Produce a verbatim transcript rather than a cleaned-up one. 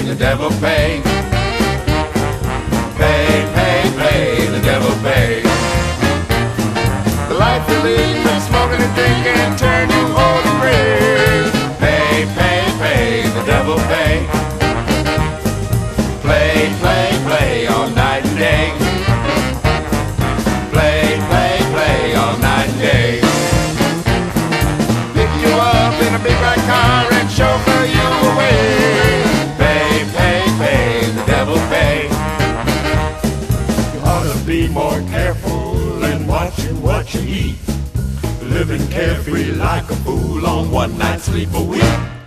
the devil pay. Pay, pay, pay, the devil pay. The life you lead, been smoking and drinking, turn you old and gray. Pay, pay, pay, the devil pay. Play, play, play all night and day. Play, play, play all night and day. Pick you up in a big black car and chauffeur you away. Pay, pay, pay, the devil pay. You ought to be more careful and watching what you eat. Living carefree like a fool on one night's sleep a week.